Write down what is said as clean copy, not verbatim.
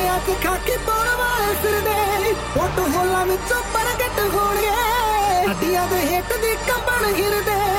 ਗੋਡਿਆਂ 'ਚ ਖਾਕੀ ਪਾਉਣ ਵਾਲੇ ਫਿਰਦੇ ਫੋਟੋ ਹੋਲਾਂ ਵਿੱਚੋਂ ਪ੍ਰਗਟ ਹੋਣਗੇ ਹੱਡੀਆਂ ਦੇ ਹੇਠ ਦੀ ਕੰਬਣ ਹਿਰਦੇ